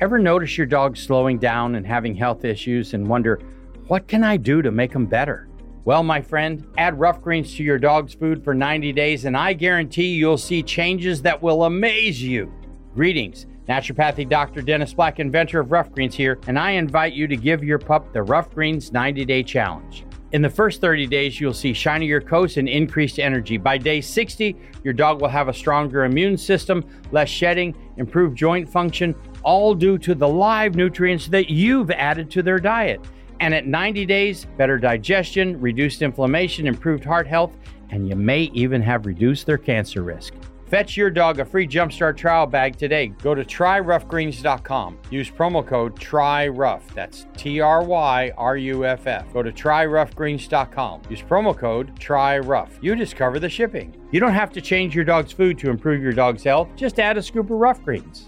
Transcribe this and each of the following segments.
Ever notice your dog slowing down and having health issues and wonder, what can I do to make them better? Well, my friend, add Rough Greens to your dog's food for 90 days and I guarantee you'll see changes that will amaze you. Greetings. Naturopathic Dr. Dennis Black, inventor of Rough Greens here, and I invite you to give your pup the Rough Greens 90-Day Challenge. In the first 30 days, you'll see shinier coats and increased energy. By day 60, your dog will have a stronger immune system, less shedding, improved joint function, all due to the live nutrients that you've added to their diet. And at 90 days, better digestion, reduced inflammation, improved heart health, and you may even have reduced their cancer risk. Fetch your dog a free Jumpstart trial bag today. Go to tryroughgreens.com. Use promo code TRYROUGH. That's TRYRUFF. Go to tryroughgreens.com. Use promo code TRYROUGH. You discover the shipping. You don't have to change your dog's food to improve your dog's health. Just add a scoop of Rough Greens.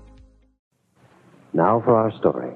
Now for our story.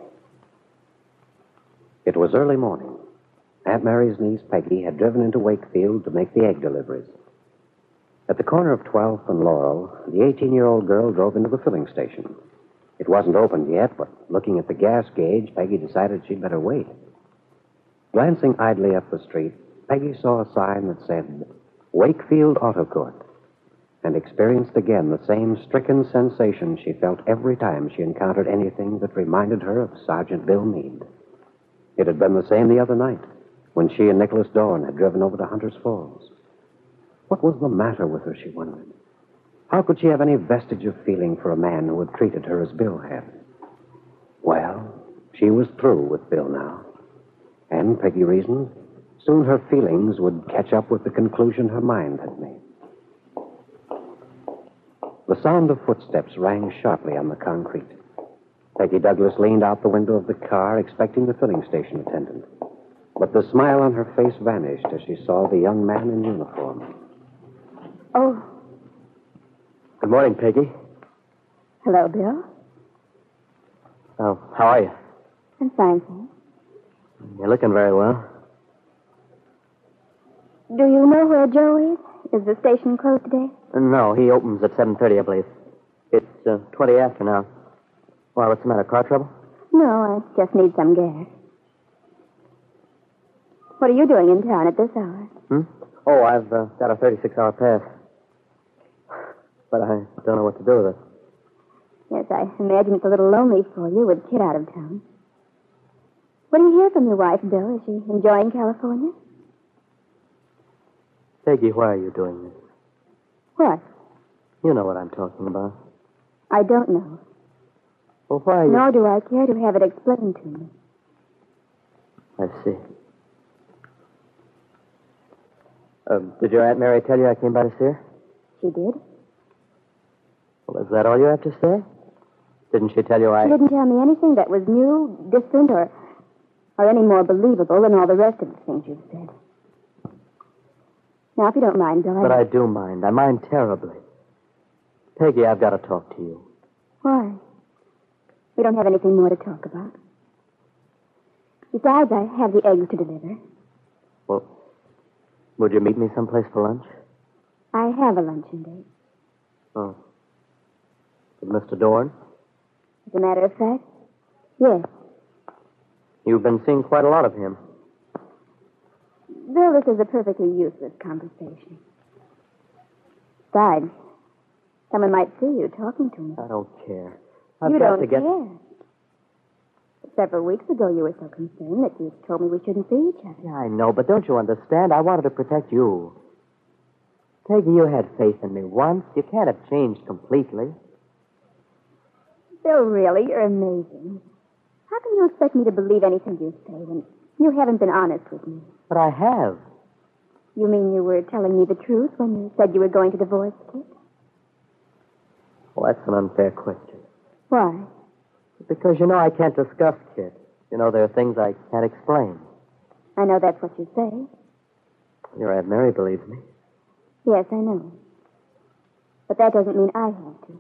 It was early morning. Aunt Mary's niece, Peggy, had driven into Wakefield to make the egg deliveries. At the corner of 12th and Laurel, the 18-year-old girl drove into the filling station. It wasn't opened yet, but looking at the gas gauge, Peggy decided she'd better wait. Glancing idly up the street, Peggy saw a sign that said, Wakefield Auto Court, and experienced again the same stricken sensation she felt every time she encountered anything that reminded her of Sergeant Bill Meade. It had been the same the other night, when she and Nicholas Dorn had driven over to Hunter's Falls. What was the matter with her, she wondered? How could she have any vestige of feeling for a man who had treated her as Bill had? Well, she was through with Bill now. And, Peggy reasoned, soon her feelings would catch up with the conclusion her mind had made. The sound of footsteps rang sharply on the concrete. Peggy Douglas leaned out the window of the car, expecting the filling station attendant. But the smile on her face vanished as she saw the young man in uniform. Oh. Good morning, Peggy. Hello, Bill. Oh, how are you? I'm fine, thanks. You're looking very well. Do you know where Joe is? Is the station closed today? No, he opens at 7:30, I believe. It's 20 after now. Why, what's the matter? Car trouble? No, I just need some gas. What are you doing in town at this hour? Oh, I've got a 36-hour pass. But I don't know what to do with it. Yes, I imagine it's a little lonely for you with Kid out of town. What do you hear from your wife, Bill? Is she enjoying California? Peggy, why are you doing this? What? You know what I'm talking about. I don't know. Well, why are you... Nor do I care to have it explained to me. I see. Did your Aunt Mary tell you I came by to see her? She did? Well, is that all you have to say? Didn't she tell you She didn't tell me anything that was new, different, or any more believable than all the rest of the things you've said. Now, if you don't mind, Bill, But I do mind. I mind terribly. Peggy, I've got to talk to you. Why? We don't have anything more to talk about. Besides, I have the eggs to deliver. Well, would you meet me someplace for lunch? I have a luncheon date. Oh. With Mr. Dorn? As a matter of fact, yes. You've been seeing quite a lot of him. Bill, this is a perfectly useless conversation. Besides, someone might see you talking to me. I don't care. You don't care. Several weeks ago, you were so concerned that you told me we shouldn't see each other. Yeah, I know, but don't you understand? I wanted to protect you. Peggy, you had faith in me once. You can't have changed completely. Bill, really, you're amazing. How can you expect me to believe anything you say when you haven't been honest with me? But I have. You mean you were telling me the truth when you said you were going to divorce Kit? Well, that's an unfair question. Why? Because, you know, I can't discuss Kit. You know, there are things I can't explain. I know that's what you say. Your Aunt Mary believes me. Yes, I know. But that doesn't mean I have to.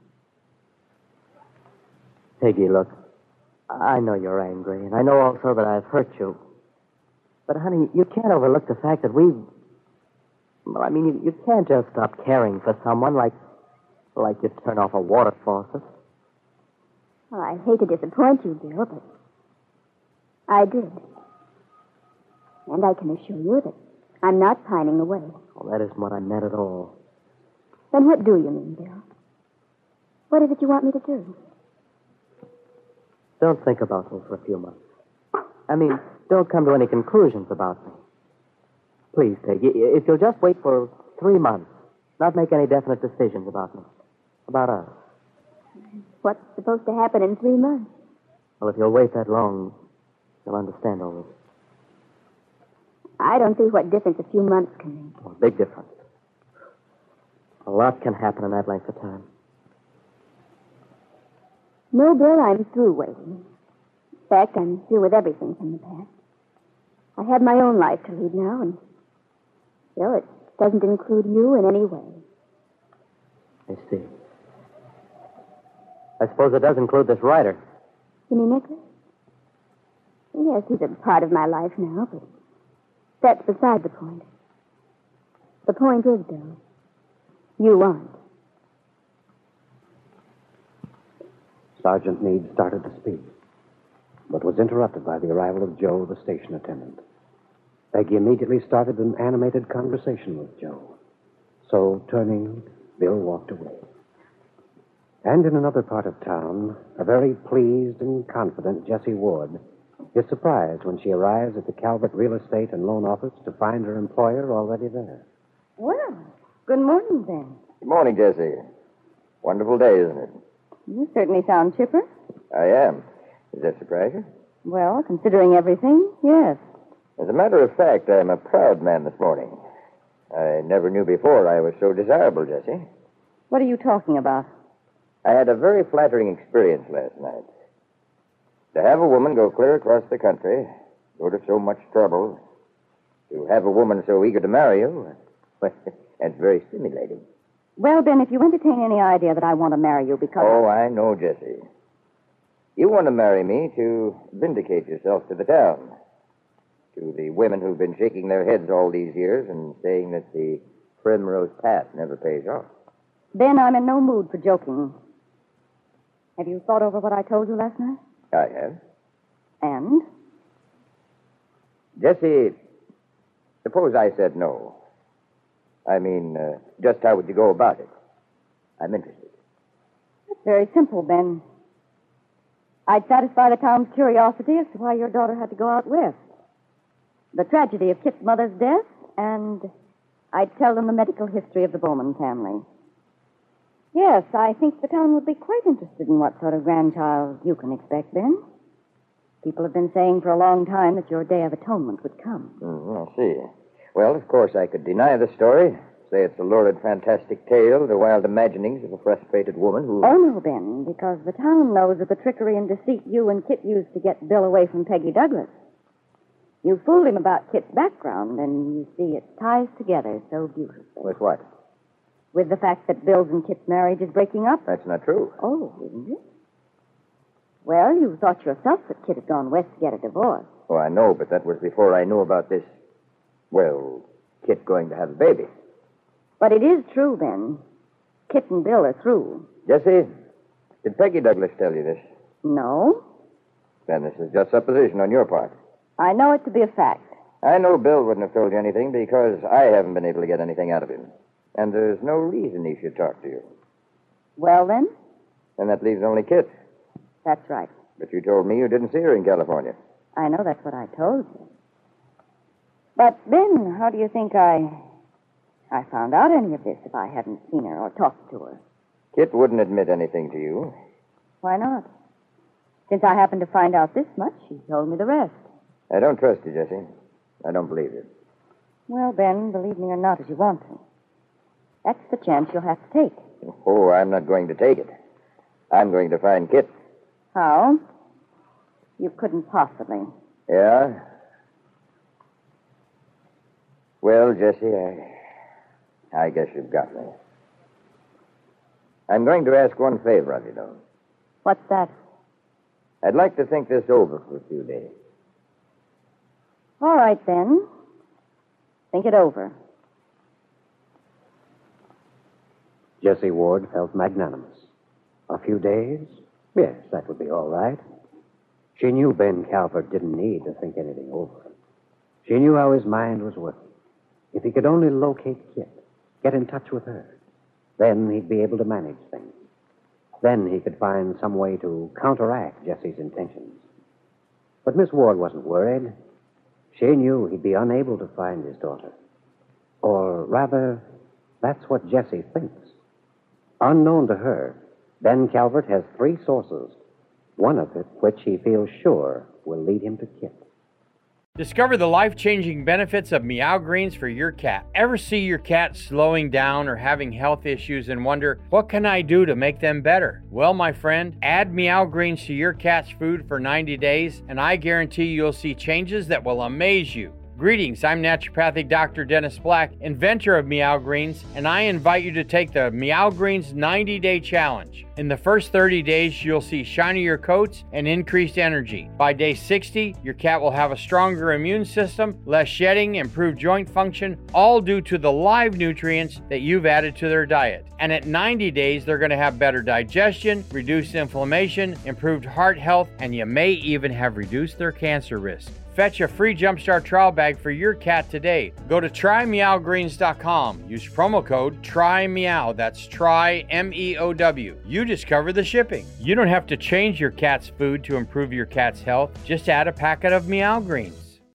Peggy, look, I know you're angry, and I know also that I've hurt you. But, honey, you can't overlook the fact that we've... Well, I mean, you can't just stop caring for someone like you turn off a water faucet. Well, I hate to disappoint you, Bill, but I did. And I can assure you that I'm not pining away. Well, that isn't what I meant at all. Then what do you mean, Bill? What is it you want me to do? Don't think about me for a few months. I mean, don't come to any conclusions about me. Please, Peggy, if you'll just wait for 3 months, not make any definite decisions about me, about us. What's supposed to happen in 3 months? Well, if you'll wait that long, you'll understand all this. I don't see what difference a few months can make. Well, big difference. A lot can happen in that length of time. No, Bill, I'm through waiting. In fact, I'm through with everything from the past. I have my own life to lead now, and Bill, it doesn't include you in any way. I see. I suppose it does include this writer. You mean Nicholas? Yes, he's a part of my life now, but that's beside the point. The point is, Bill, you aren't. Sergeant Meade started to speak, but was interrupted by the arrival of Joe, the station attendant. Peggy immediately started an animated conversation with Joe. So, turning, Bill walked away. And in another part of town, a very pleased and confident Jessie Ward is surprised when she arrives at the Calvert Real Estate and Loan Office to find her employer already there. Well, good morning, Ben. Good morning, Jessie. Wonderful day, isn't it? You certainly sound chipper. I am. Does that surprise you? Well, considering everything, yes. As a matter of fact, I'm a proud man this morning. I never knew before I was so desirable, Jessie. What are you talking about? I had a very flattering experience last night. To have a woman go clear across the country, go to so much trouble, to have a woman so eager to marry you, that's very stimulating. Well, Ben, if you entertain any idea that I want to marry you because... Oh, I know, Jessie. You want to marry me to vindicate yourself to the town. To the women who've been shaking their heads all these years and saying that the primrose path never pays off. Ben, I'm in no mood for joking. Have you thought over what I told you last night? I have. And? Jessie, suppose I said no. I mean, just how would you go about it? I'm interested. That's very simple, Ben. I'd satisfy the town's curiosity as to why your daughter had to go out west. The tragedy of Kit's mother's death, and I'd tell them the medical history of the Bowman family. Yes, I think the town would be quite interested in what sort of grandchild you can expect, Ben. People have been saying for a long time that your day of atonement would come. I see. Well, of course, I could deny the story, say it's a lurid, fantastic tale, the wild imaginings of a frustrated woman who... Oh, no, Ben, because the town knows of the trickery and deceit you and Kit used to get Bill away from Peggy Douglas. You fooled him about Kit's background, and you see, it ties together so beautifully. With what? With the fact that Bill's and Kit's marriage is breaking up. That's not true. Oh, isn't it? Well, you thought yourself that Kit had gone west to get a divorce. Oh, I know, but that was before I knew about this, well, Kit going to have a baby. But it is true, Ben. Kit and Bill are through. Jessie, did Peggy Douglas tell you this? No? Then this is just supposition on your part. I know it to be a fact. I know Bill wouldn't have told you anything because I haven't been able to get anything out of him. And there's no reason he should talk to you. Well, then? And that leaves only Kit. That's right. But you told me you didn't see her in California. I know that's what I told you. But, Ben, how do you think I found out any of this if I hadn't seen her or talked to her? Kit wouldn't admit anything to you. Why not? Since I happened to find out this much, she told me the rest. I don't trust you, Jessie. I don't believe you. Well, Ben, believe me or not as you want to. That's the chance you'll have to take. Oh, I'm not going to take it. I'm going to find Kit. How? You couldn't possibly. Yeah? Well, Jessie, I guess you've got me. I'm going to ask one favor of you, though. What's that? I'd like to think this over for a few days. All right, then. Think it over. Jessie Ward felt magnanimous. A few days? Yes, that would be all right. She knew Ben Calvert didn't need to think anything over. She knew how his mind was working. If he could only locate Kit, get in touch with her, then he'd be able to manage things. Then he could find some way to counteract Jesse's intentions. But Miss Ward wasn't worried. She knew he'd be unable to find his daughter. Or rather, that's what Jesse thinks. Unknown to her, Ben Calvert has 3 sources, one of which he feels sure will lead him to Kit. Discover the life-changing benefits of Meow Greens for your cat. Ever see your cat slowing down or having health issues and wonder, what can I do to make them better? Well, my friend, add Meow Greens to your cat's food for 90 days, and I guarantee you'll see changes that will amaze you. Greetings, I'm naturopathic Dr. Dennis Black, inventor of Meow Greens, and I invite you to take the Meow Greens 90-day challenge. In the first 30 days, you'll see shinier coats and increased energy. By day 60, your cat will have a stronger immune system, less shedding, improved joint function, all due to the live nutrients that you've added to their diet. And at 90 days, they're going to have better digestion, reduced inflammation, improved heart health, and you may even have reduced their cancer risk. Fetch a free Jumpstart trial bag for your cat today. Go to trymeowgreens.com. Use promo code TRYMEOW. That's try, M-E-O-W. You discover the shipping. You don't have to change your cat's food to improve your cat's health. Just add a packet of Meow Greens.